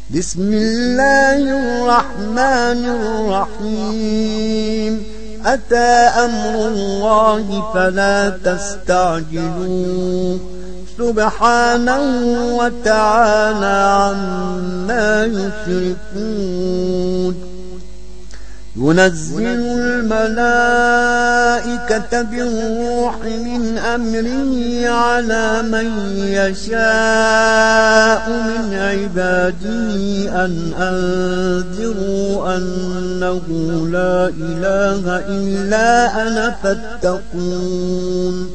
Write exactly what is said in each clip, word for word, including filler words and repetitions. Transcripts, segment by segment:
بسم الله الرحمن الرحيم أتى أمر الله فلا تستعجلوه سبحانه وتعالى عما يشركون ينزل الملائكة بالروح من أمره على من يشاء من عباده أن أنذروا أنه لا إله إلا أنا فاتقون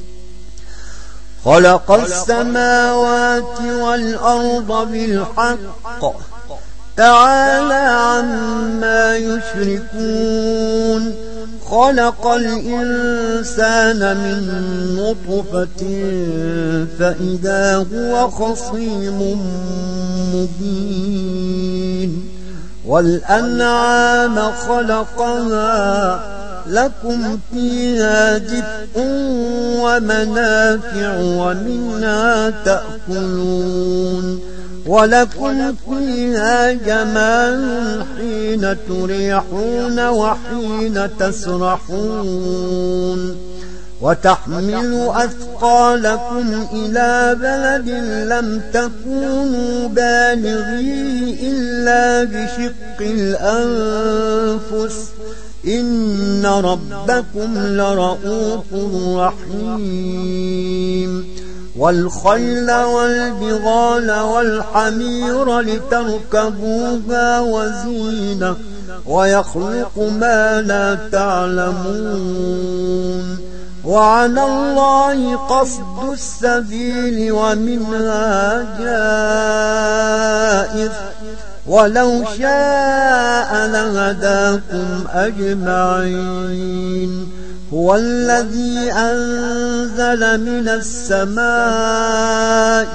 خلق السماوات والأرض بالحق تعالى عما يشركون خلق الإنسان من نطفة فإذا هو خصيم مبين والأنعام خلقها لكم فيها دفء ومنافع ومنها تأكلون ولكم فيها جمال حين تريحون وحين تسرحون وتحمل أثقالكم إلى بلد لم تكونوا بالغيه إلا بشق الأنفس إن ربكم لرؤوف رحيم والخيل والبغال والحمير لتركبوها وزينة ويخلق ما لا تعلمون وعلى الله قصد السبيل ومنها جائر ولو شاء لهداكم أجمعين هو الذي أنزل من السماء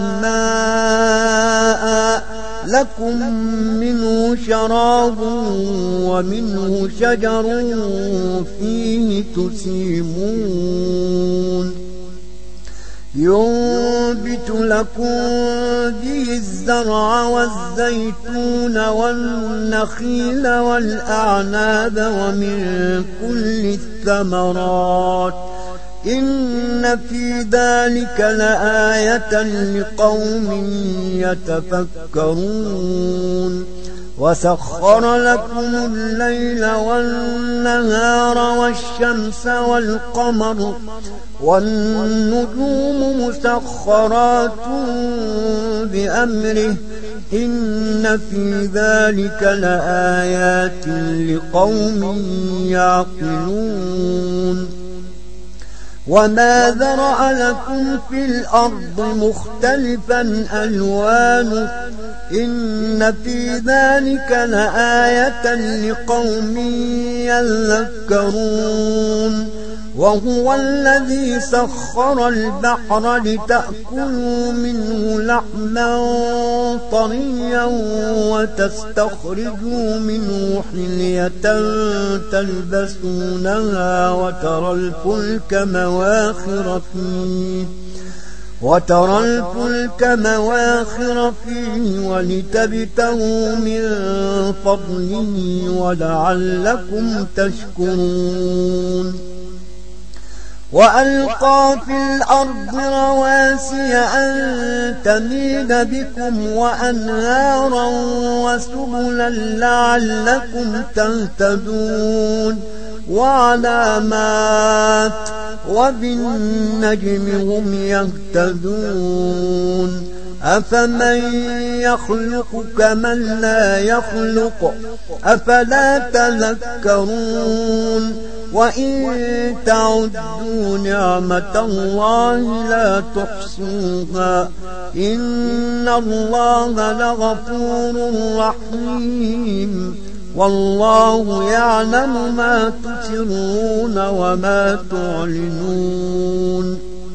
ماء لكم منه شراب ومنه شجر فيه تسيمون ينبت لكم به الزرع والزيتون والنخيل والأعناب ومن كل الثمرات إن في ذلك لآية لقوم يتفكرون وسخر لكم الليل والنهار والشمس والقمر والنجوم مسخرات بأمره إن في ذلك لآيات لقوم يعقلون وما ذرأ لكم في الأرض مختلفا ألوانه إن في ذلك لآية لقوم يذكرون وهو الذي سخر البحر لتأكلوا منه لحما طريا وتستخرجوا منه حلية تلبسونها وترى الفلك مواخر فيه وترى الفلك مواخر فيه ولتبتغوا من فضله ولعلكم تشكرون وألقى في الأرض رواسي أن تميد بكم وأنهارا وسبلا لعلكم تهتدون وعلامات وبالنجم هم يهتدون أفمن يخلق كمن لا يخلق أفلا تذكرون وإن تعدوا نعمة الله لا تحصوها إن الله لغفور رحيم والله يعلم ما تسرون وما تعلنون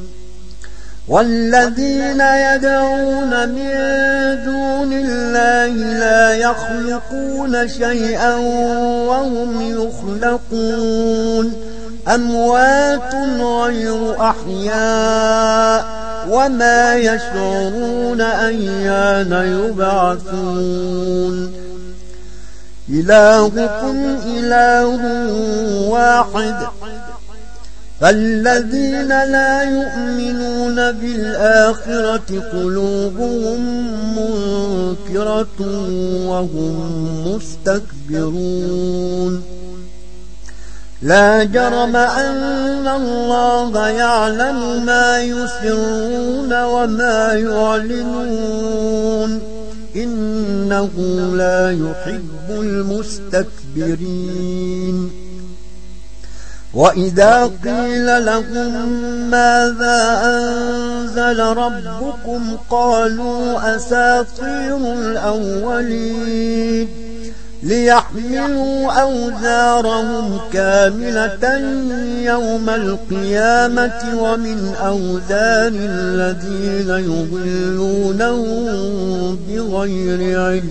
والذين يدعون من دون الله لا يخلقون شيئا وهم يخلقون أموات غير أحياء وما يشعرون أيان يبعثون إلهكم إله واحد فالذين لا يؤمنون بالآخرة قلوبهم منكرة وهم مستكبرون لا جرم أن الله يعلم ما يسرون وما يعلنون إنه لا يحب المستكبرين وإذا قيل لهم ماذا أنزل ربكم قالوا أساطير الأولين ليحملوا أوزارهم كاملة يوم القيامة ومن أوزار الذين يضلونهم بغير علم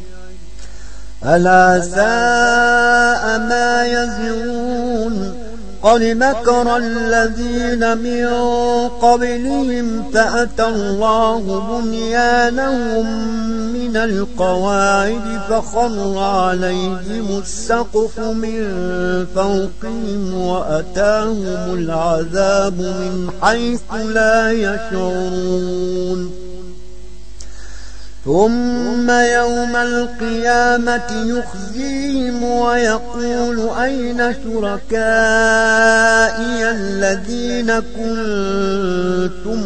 ألا ساء ما يزرون قد مكر الذين من قبلهم فأتى الله بنيانهم من القواعد فخر عليهم السقف من فوقهم وأتاهم العذاب من حيث لا يشعرون ثم يوم القيامة يخزيهم ويقول أين شركائي الذين كنتم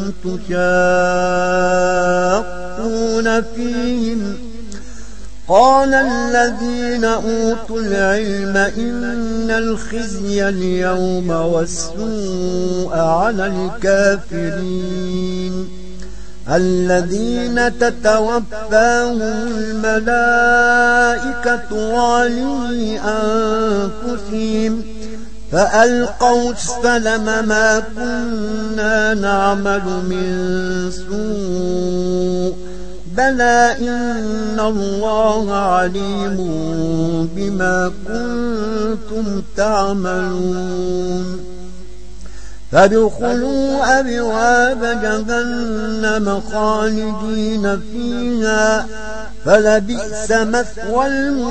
تشاقون فيهم قال الذين أوتوا العلم إن الخزي اليوم والسوء على الكافرين الذين تتوفاهم الملائكة ظالمي أنفسهم فألقوا السلم ما كنا نعمل من سوء بلى إن الله عليم بما كنتم تعملون فادخلوا أبواب جهنم خالدين فيها فلبئس مثوى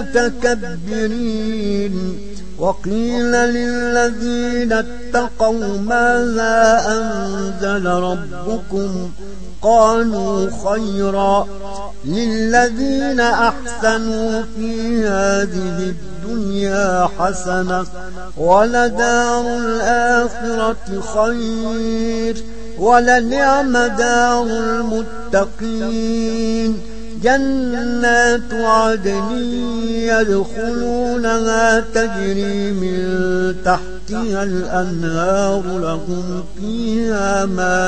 المتكبرين وقيل للذين اتقوا ماذا أنزل ربكم قالوا خيرا للذين أحسنوا في هذه الدنيا حسنة ولدار الآخرة خير ولنعم دار المتقين جنات عدن يدخلونها تجري من تحتها الأنهار لهم فيها ما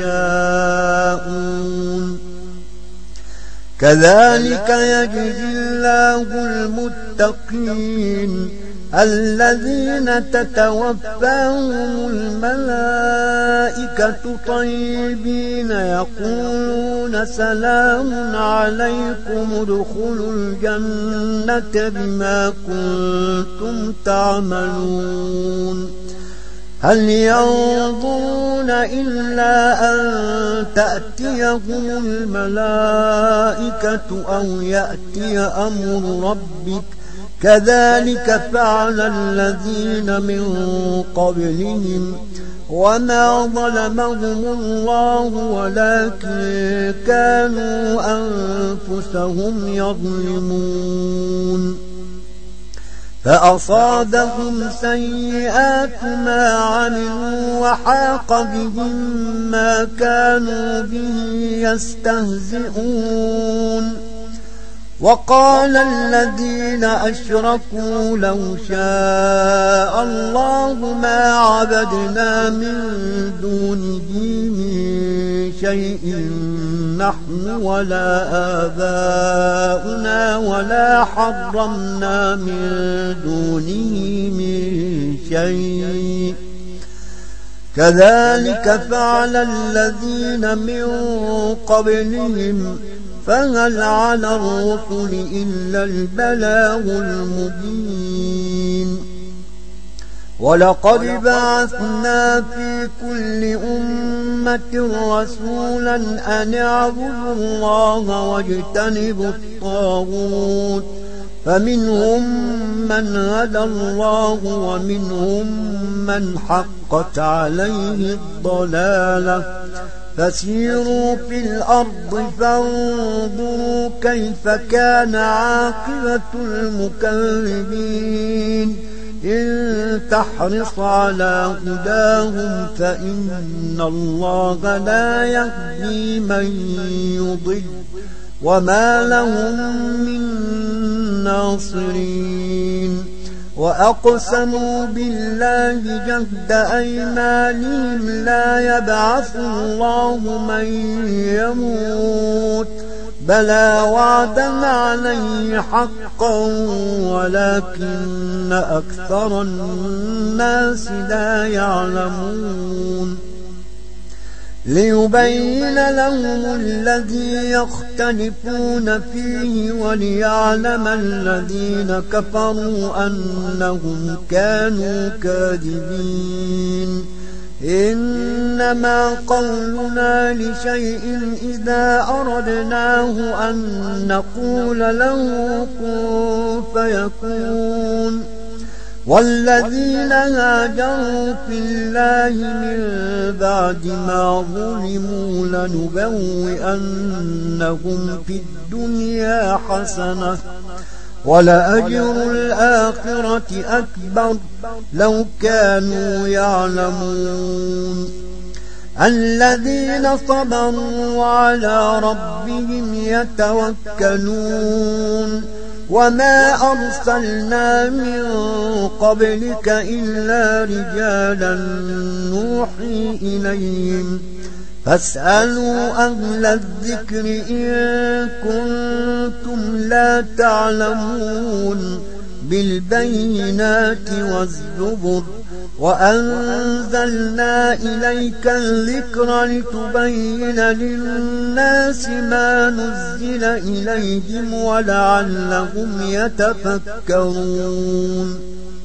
يشاءون كذلك يجزي الله المتقين الذين تتوفاهم الملائكة طيبين يقولون سلام عليكم ادخلوا الجنة بما كنتم تعملون هل ينظرون إلا أن تأتيهم الملائكة أو يأتي أمر ربك كذلك فعل الذين من قبلهم وما ظلمهم الله ولكن كانوا أنفسهم يظلمون فأصابهم سيئات ما عملوا وحاق بهم ما كانوا به يستهزئون وقال الذين أشركوا لو شاء الله ما عبدنا من دونه من شيء نحن ولا آباؤنا ولا حرمنا من دونه من شيء كذلك فعل الذين من قبلهم فهل على الرسل إلا البلاغ المبين ولقد بعثنا في كل أمة رسولا أن اعبدوا الله واجتنبوا الطاغوت فمنهم من هدى الله ومنهم من حقت عليه الضلالة فسيروا في الأرض فانظروا كيف كان عاقبة المكذبين إن تحرص على هداهم فإن الله لا يهدي من يضل وما لهم من ناصرين وأقسموا بالله جهد أيمانهم لا يبعث الله من يموت بلى وعدا عليه حقا ولكن أكثر الناس لا يعلمون ليبين لهم الذي يختلفون فيه وليعلم الذين كفروا أنهم كانوا كاذبين إنما قولنا لشيء إذا أردناه أن نقول له كن فيكون والذين هاجروا في الله من بعد ما ظلموا لنبوئنهم في الدنيا حسنة ولأجر الآخرة أكبر لو كانوا يعلمون الذين صبروا وعلى ربهم يتوكلون وما أرسلنا من قبلك إلا رجالا نوحي إليهم فاسألوا أهل الذكر إن كنتم لا تعلمون بالبينات والزبر وأنزلنا إليك الذكر لتبين للناس ما نزل إليهم ولعلهم يتفكرون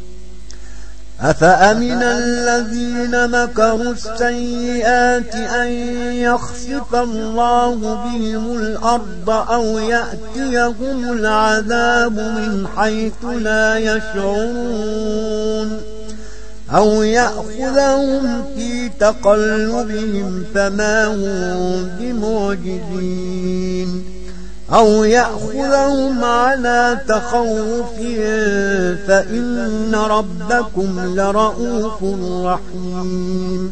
أفأمن الذين مكروا السيئات أن يخسف الله بهم الأرض أو يأتيهم العذاب من حيث لا يشعرون أو يأخذهم في تقلبهم فما هم بمعجزين أو يأخذهم على تخوف فإن ربكم لرؤوف رحيم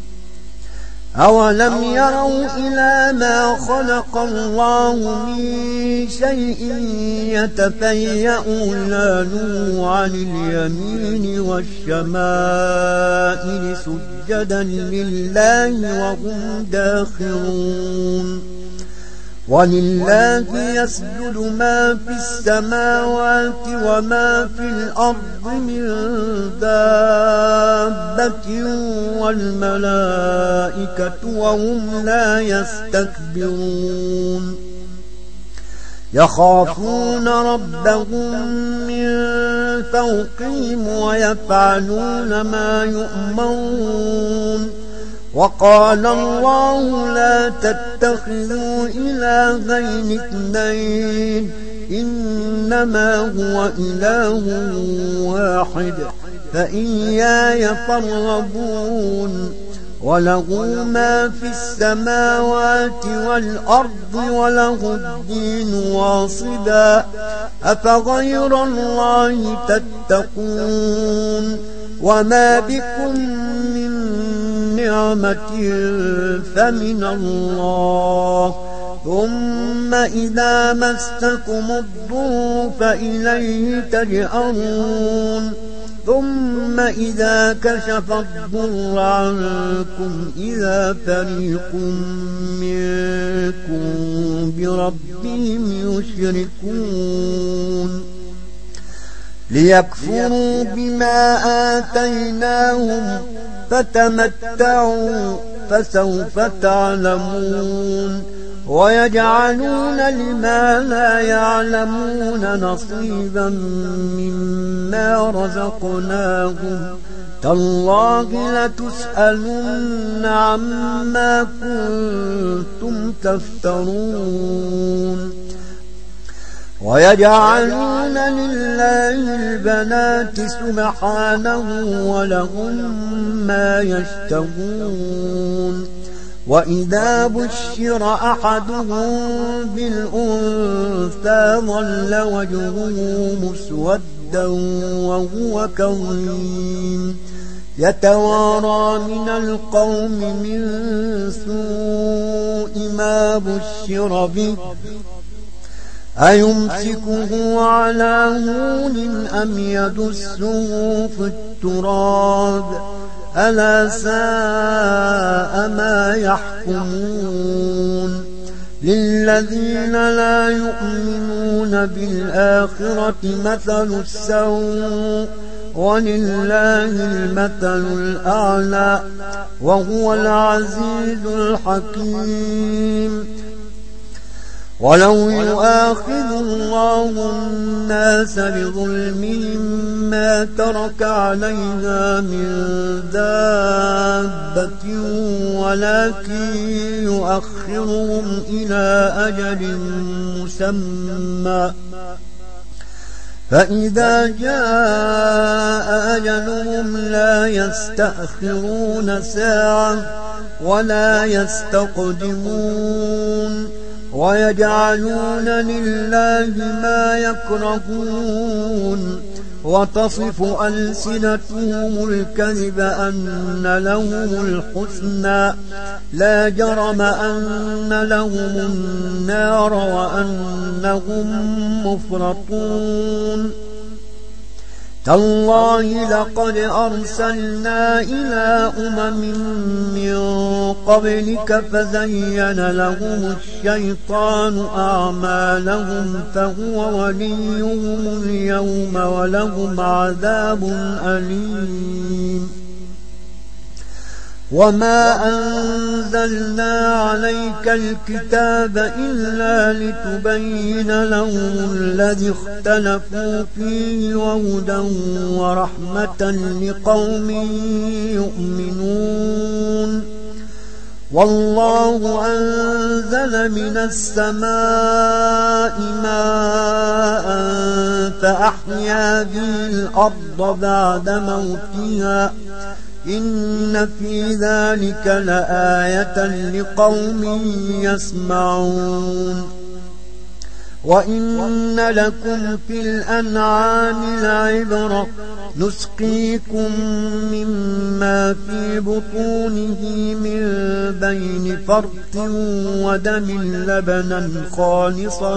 أولم يروا إلى ما خلق الله من شيء يتفيأ ظلاله عن اليمين والشمائل سجدا لله وهم داخرون ولله يسجد ما في السماوات وما في الأرض من دابة والملائكة وهم لا يستكبرون يخافون ربهم من فوقهم ويفعلون ما يؤمرون وقال الله لا تتخذوا إلهين اثنين إنما هو إله واحد فإياي فارهبون وله ما في السماوات والأرض وله الدين واصبا أفغير الله تتقون وما بكم من نعمة فمن الله ثم إذا مسكم الضر فإليه تجأرون ثم إذا كشف الضر عنكم إذا فريق منكم بربهم يشركون ليكفروا بما آتيناهم فتمتعوا فسوف تعلمون ويجعلون لما لا يعلمون نصيبا مما رزقناهم تالله لتسألن عما كنتم تفترون ويجعلون لله البنات سبحانه ولهم ما يشتهون وإذا بشر أحدهم بالأنثى ظل وجهه مسودا وهو كظيم يتوارى من القوم من سوء ما بشر به أيمسكه على هون أم يدسه في التراب ألا ساء ما يحكمون للذين لا يؤمنون بالآخرة مثل السوء ولله المثل الأعلى وهو العزيز الحكيم ولو يؤاخذ الله الناس بظلمهم ما ترك عليها من دابة ولكن يؤخرهم إلى أجل مسمى فإذا جاء أجلهم لا يستأخرون ساعة ولا يستقدمون ويجعلون لله ما يكرهون وتصف ألسنتهم الكذب أن لهم الحسنى لا جرم أن لهم النار وأنهم مفرطون تالله لقد أرسلنا إلى أمم من قبلك فزين لهم الشيطان أعمالهم فهو وليهم اليوم ولهم عذاب أليم وما أنزلنا عليك الكتاب إلا لتبين لهم الذي اختلفوا فيه وهدى ورحمة لقوم يؤمنون والله أنزل من السماء ماء فأحيا به الأرض بعد موتها إن في ذلك لآية لقوم يسمعون وإن لكم في الأنعام لعبرة نسقيكم مما في بطونه من بين فرث ودم لبنا خالصا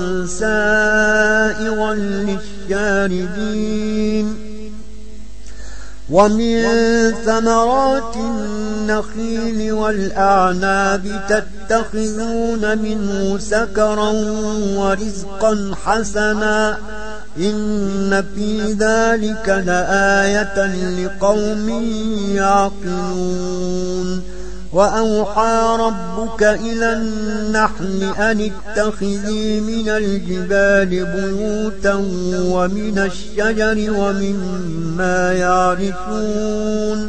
سائغا للشاربين ومن ثمرات النخيل والأعناب تتخذون منه سكرا ورزقا حسنا إن في ذلك لآية لقوم يعقلون وأوحى ربك إلى النحل أن اتخذي من الجبال بيوتا ومن الشجر ومما يعرشون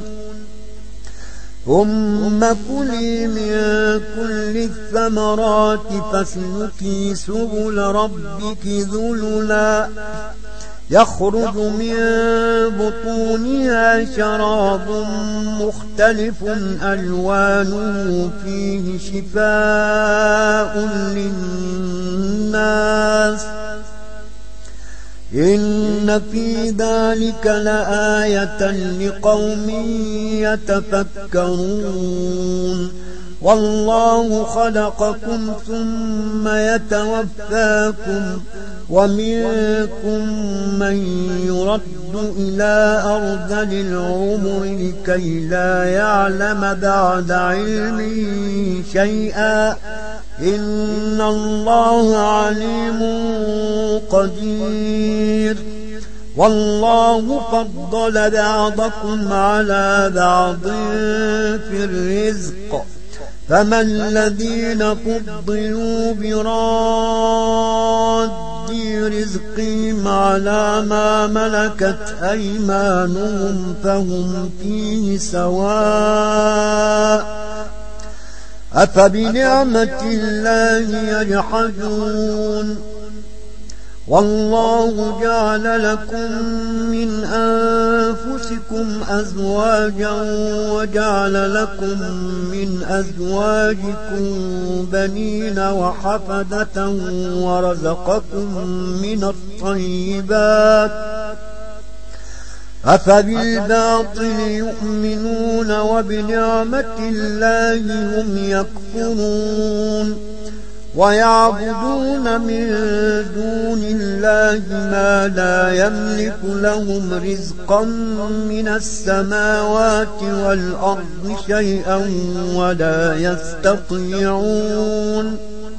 ثم كلي من كل الثمرات فاسلكي سبل ربك ذللا يخرج من بطونها شراب مختلف ألوانه فيه شفاء للناس إن في ذلك لآية لقوم يتفكرون والله خلقكم ثم يتوفاكم ومنكم من يرد إلى أرذل العمر لكي لا يعلم بعد علم شيئا إن الله عليم قدير والله فضل بعضكم على بعض في الرزق فما الذين فضلوا براد رزق رزقهم على ما ملكت أيمانهم فهم فيه سواء أفبنعمة الله يجحدون والله جعل لكم من أنفسكم أزواجا وجعل لكم من أزواجكم بنين وحفدة ورزقكم من الطيبات أفبالباطل يؤمنون وبنعمة الله هم يكفرون ويعبدون من دون الله ما لا يملك لهم رزقا من السماوات والأرض شيئا ولا يستطيعون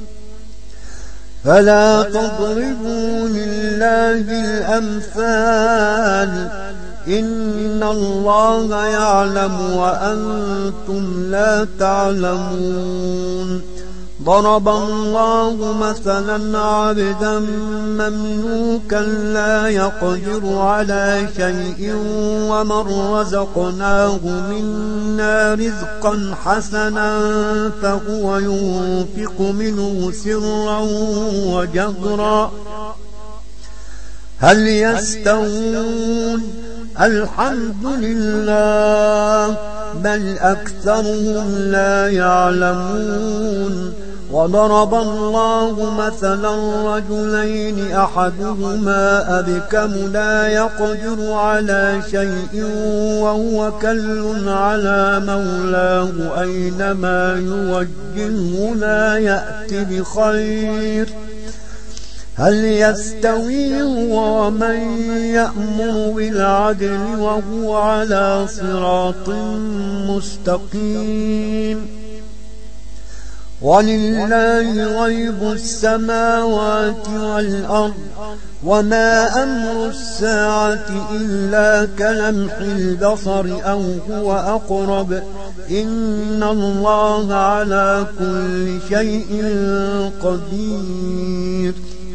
فلا تضربوا لله الأمثال إن الله يعلم وأنتم لا تعلمون ضرب الله مثلا عبدا مملوكا لا يقدر على شيء ومن رزقناه منا رزقا حسنا فهو ينفق منه سرا وجهرا هل يستوون الحمد لله بل أكثرهم لا يعلمون وضرب الله مثلا رجلين أحدهما أبكم لا يقدر على شيء وهو كل على مولاه أينما يوجهه لا يأتي بخير هل يستوي هو ومن يأمر بالعدل وهو على صراط مستقيم ولله غيب السماوات والأرض وما أمر الساعة إلا كلمح البصر أو هو أقرب إن الله على كل شيء قدير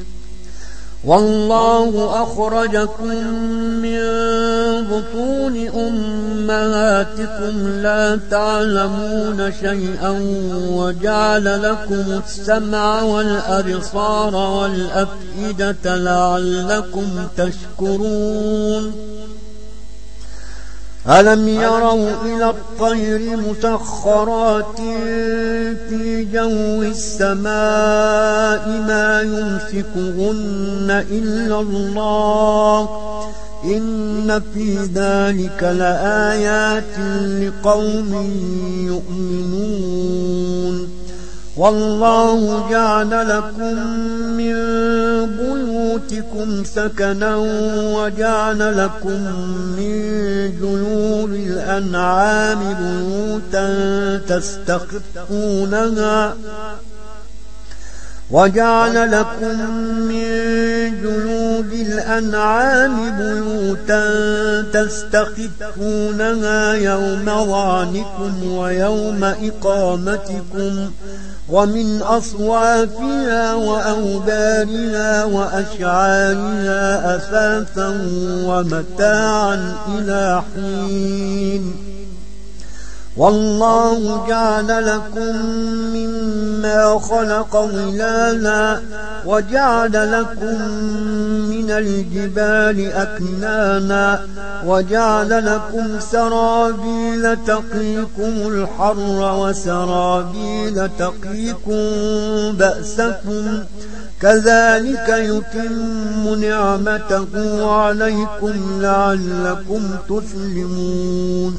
والله أخرجكم من بطون أمهاتكم لا تعلمون شيئا وجعل لكم السمع والأبصار والأفئدة لعلكم تشكرون ألم يروا إلى الطير مسخرات في جو السماء ما يمسكهن إلا الله إن في ذلك لآيات لقوم يؤمنون والله جعل لكم من بيوتكم سكنا وجعل لكم من جلود الأنعام بيوتا تستخفونها وجعل لكم من جلود الأنعام بيوتا تستخفونها يوم ظعنكم ويوم إقامتكم ومن أصوافها وأوبارها وأشعارها أثاثا ومتاعا إلى حين والله جعل لكم مما خلق ظلالا وجعل لكم من الجبال أكنانا وجعل لكم سرابيل تقيكم الحر وسرابيل تقيكم بأسكم كذلك يتم نعمته عليكم لعلكم تسلمون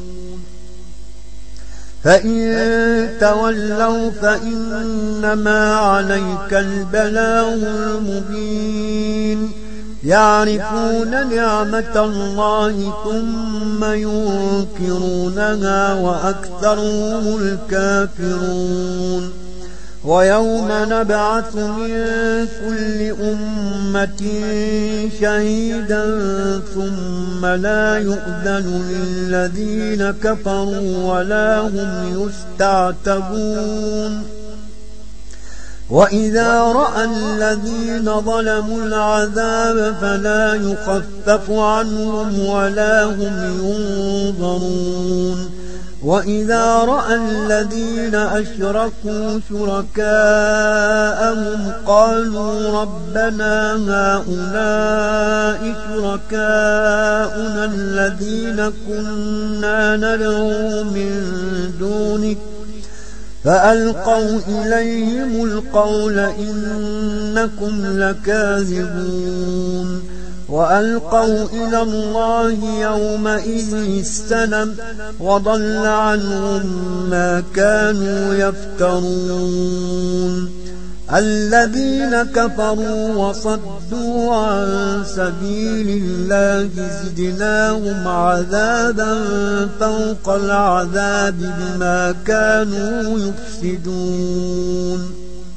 فإن تولوا فإنما عليك البلاغ المبين يعرفون نعمة الله ثم ينكرونها وأكثرهم الكافرون ويوم نبعث من كل أمة شهيدا ثم لا يؤذن للذين كفروا ولا هم يستعتبون وإذا رأى الذين ظلموا العذاب فلا يخفف عنهم ولا هم ينظرون وإذا رأى الذين أشركوا شركاءهم قالوا ربنا هؤلاء شركاؤنا الذين كنا ندعو من دونك فألقوا إليهم القول إنكم لكاذبون وألقوا إلى الله يومئذ السلم وضل عنهم ما كانوا يفترون الذين كفروا وصدوا عن سبيل الله زدناهم عذابا فوق العذاب بما كانوا يفسدون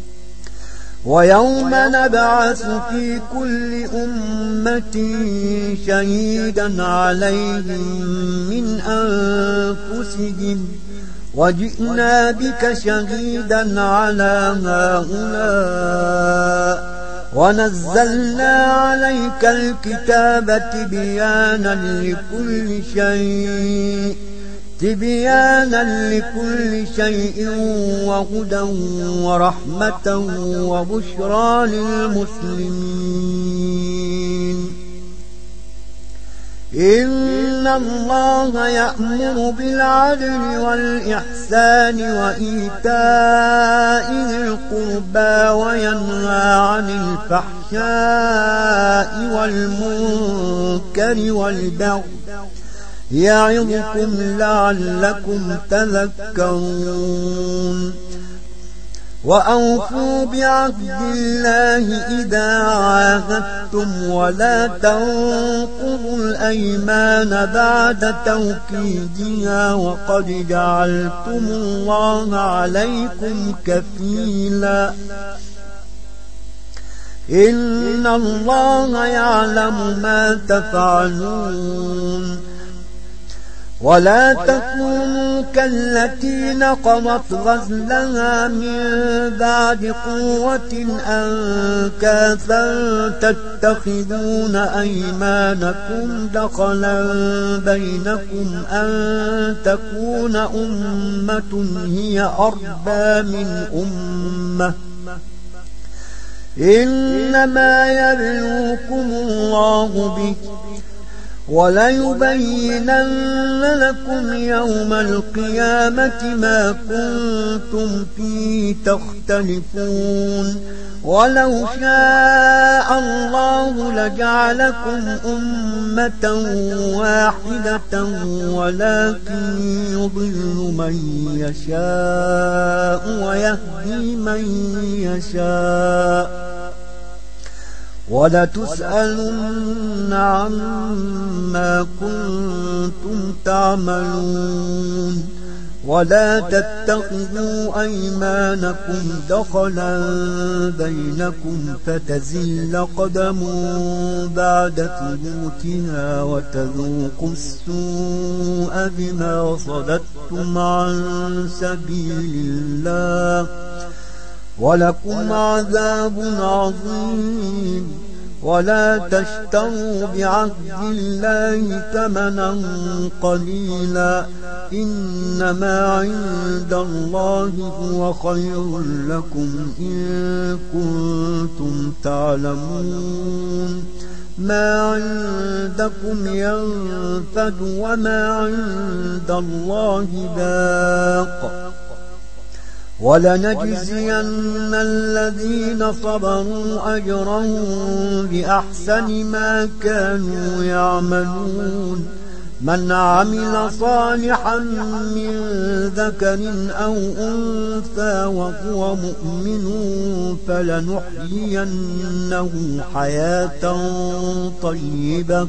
ويوم نبعث في كل أمة شهيدا عليهم من أنفسهم وجئنا بك شهيدا على هؤلاء ونزلنا عليك الكتاب تبيانا لكل شيء تبيانا لكل شيء وهدى ورحمة وبشرى للمسلمين إن الله يأمر بالعدل والإحسان وإيتاء ذي القربى وينهى عن الفحشاء والمنكر والبغي يعظكم لعلكم تذكرون وأوفوا بعهد الله إذا عاهدتم ولا تنقضوا الأيمان بعد توكيدها وقد جعلتم الله عليكم كفيلا إن الله يعلم ما تفعلون ولا تكونوا كالتي نقضت غزلها من بعد قوة أنكاثا تتخذون أيمانكم دخلا بينكم أن تكون أمة هي أربى من أمة إنما يبلوكم الله به وليبينن لكم يوم القيامة ما كنتم فيه تختلفون ولو شاء الله لجعلكم أمة واحدة ولكن يضل من يشاء ويهدي من يشاء ولتسألن عما كنتم تعملون ولا تتخذوا أيمانكم دخلا بينكم فتزل قدم بعد ثبوتها وتذوقوا السوء بما صددتم عن سبيل الله ولكم عذاب عظيم ولا تشتروا بعهد الله ثمنا قليلا إنما عند الله هو خير لكم إن كنتم تعلمون ما عندكم ينفد وما عند الله باق ولنجزين الذين صبروا أجرهم بأحسن ما كانوا يعملون من عمل صالحا من ذكر أو أنثى وهو مؤمن فلنحيينه حياة طيبة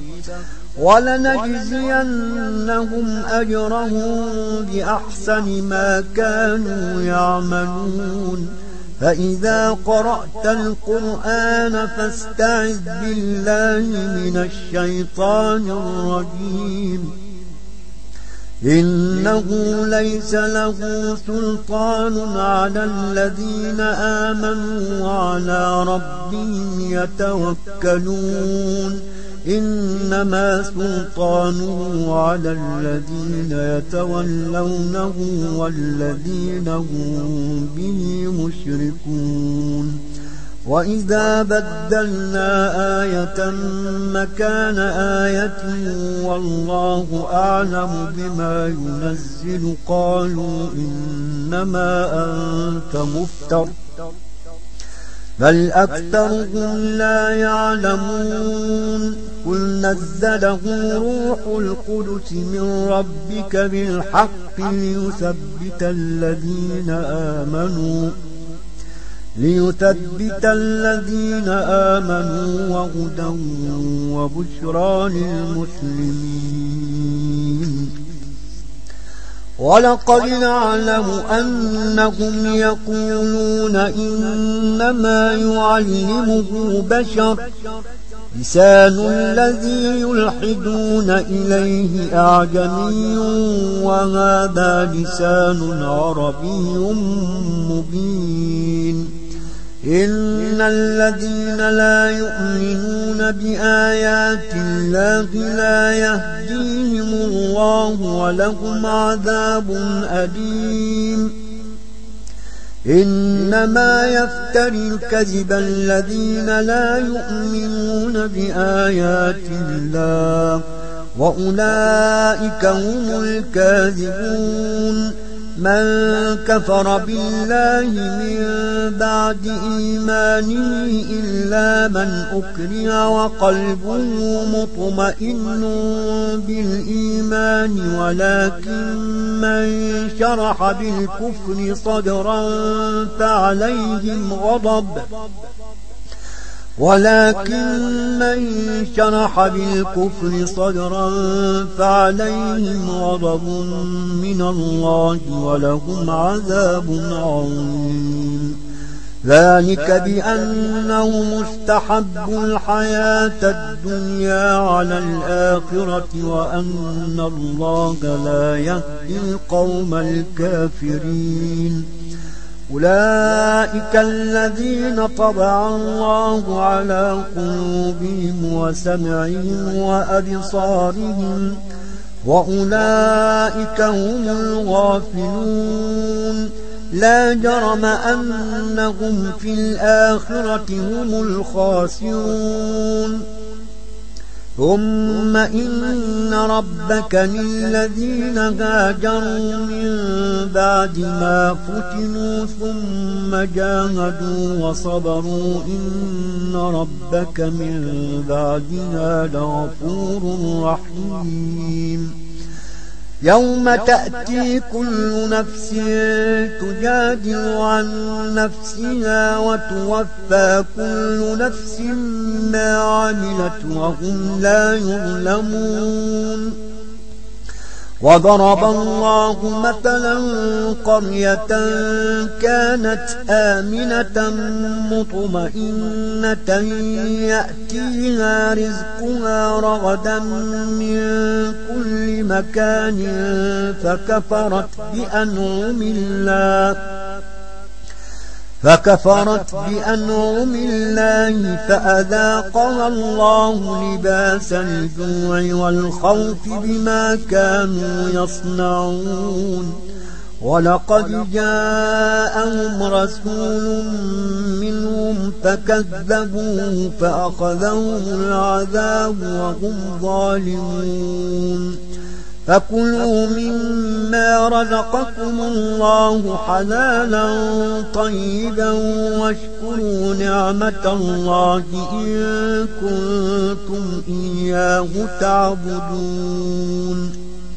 ولنجزينهم أجرهم بأحسن ما كانوا يعملون فإذا قرأت القرآن فاستعذ بالله من الشيطان الرجيم إنه ليس له سلطان على الذين آمنوا وعلى ربهم يتوكلون إنما سلطانه على الذين يتولونه والذين هم به مشركون وإذا بدلنا آية مكان آية والله أعلم بما ينزل قالوا إنما أنت مفتر بل أكثرهم لا يعلمون قل نزله روح القدس من ربك بالحق ليثبت الذين آمنوا ليثبت الذين آمنوا وهدى وبشرى للمسلمين ولقد نعلم أنهم يقولون إنما يعلمه بشر لسان الذي يلحدون إليه أعجمي وهذا لسان عربي مبين إن الذين لا يؤمنون بآيات الله لا يهديهم الله ولهم عذاب أليم إنما يفتري الكذب الذين لا يؤمنون بآيات الله وأولئك هم الكاذبون من كفر بالله من بعد إيمانه إلا من أكره وقلبه مطمئن بالإيمان ولكن من شرح بالكفر صدرا فعليهم غضب ولكن من شرح بالكفر صدرا فعليهم غضب من الله ولهم عذاب عظيم ذلك بأنهم استحبوا الحياة الدنيا على الآخرة وأن الله لا يهدي القوم الكافرين أولئك الذين طبع الله على قلوبهم وسمعهم وأبصارهم وأولئك هم الغافلون لا جرم أنهم في الآخرة هم الخاسرون ثم إن ربك للذين هاجروا من بعد ما فتنوا ثم جاهدوا وصبروا إن ربك من بعدها لغفور رحيم يوم تأتي كل نفس تجادل عن نفسها وتوفى كل نفس ما عملت وهم لا يظلمون وضرب الله مثلا قرية كانت آمنة مطمئنة يأتيها رزقها رغدا من كل مكان فكفرت بأنعم الله فكفرت بأنعم الله فأذاقها الله لباس الجوع والخوف بما كانوا يصنعون ولقد جاءهم رسول منهم فكذبوه فأخذهم العذاب وهم ظالمون فكلوا مما رزقكم الله حلالا طيبا واشكروا نعمة الله إن كنتم إياه تعبدون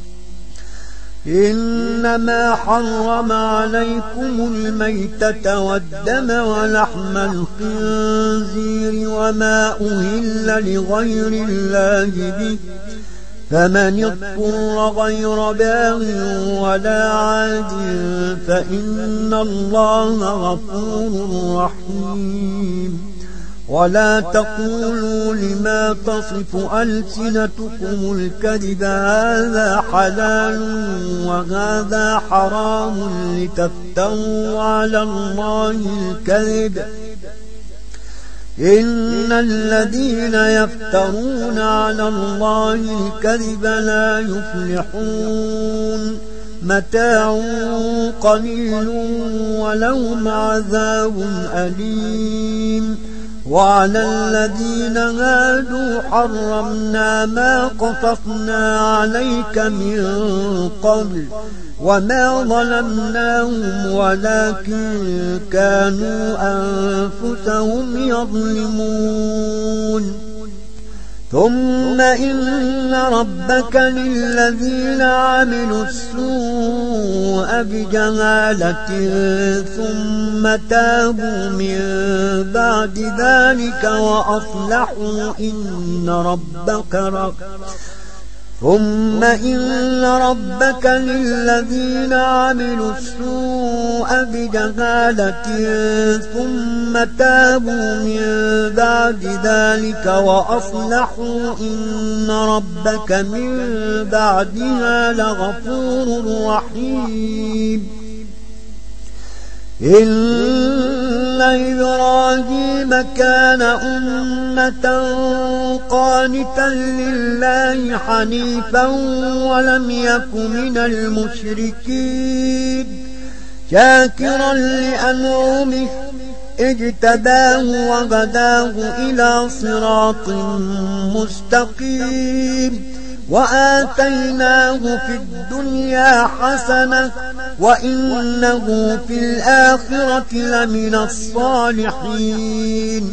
إنما حرم عليكم الميتة والدم ولحم الخنزير وما أهل لغير الله به فمن اضطر غير باغ ولا عاد فإن الله غفور رحيم ولا تقولوا لما تصف ألسنتكم الكذب هذا حلال وهذا حرام لتفتروا على الله الكذب إن الذين يفترون على الله الكذب لا يفلحون متاع قليل ولهم عذاب أليم وعلى الذين هادوا حرمنا ما قصصنا عليك من قبل وما ظلمناهم ولكن كانوا أنفسهم يظلمون ثم إن ربك للذين عملوا السوء بجهالة ثم تابوا من بعد ذلك وأصلحوا إن ربك رب ثم إن ربك للذين عملوا السوء بجهالة ثم تابوا من بعد ذلك وأصلحوا إن ربك من بعدها لغفور رحيم إن إبراهيم كان أمة قانتا لله حنيفا ولم يك من المشركين شاكرا لأنعمه اجتباه وهداه إلى صراط مستقيم وآتيناه في الدنيا حسنة وإنه في الآخرة لمن الصالحين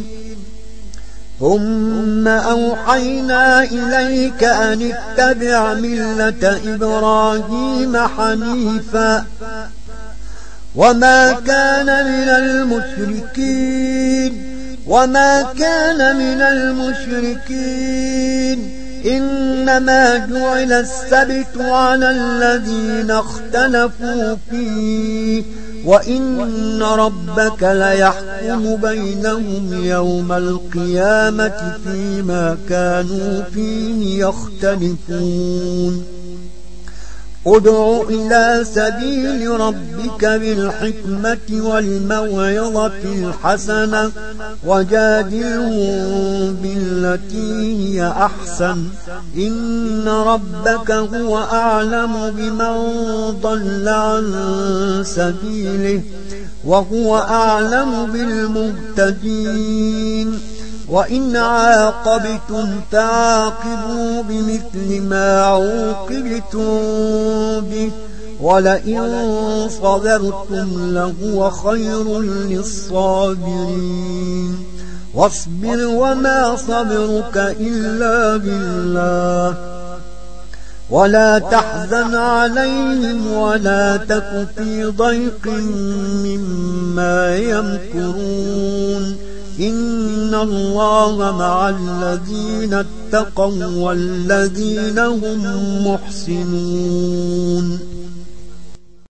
ثم أوحينا إليك أن اتبع ملة إبراهيم حنيفا وما كان من المشركين وما كان من المشركين إنما جعل السبت على الذين اختلفوا فيه وإن ربك ليحكم بينهم يوم القيامة فيما كانوا فيه يختلفون ادع إلى سبيل ربك بالحكمة والموعظة الحسنة وجادلهم بالتي هي أحسن إن ربك هو أعلم بمن ضل عن سبيله وهو أعلم بالمهتدين وإن عاقبتم فعاقبوا بمثل ما عوقبتم به ولئن صبرتم لهو خير للصابرين واصبر وما صبرك إلا بالله ولا تحزن عليهم ولا تك في ضيق مما يمكرون إن الله مع الذين اتقوا والذين هم محسنون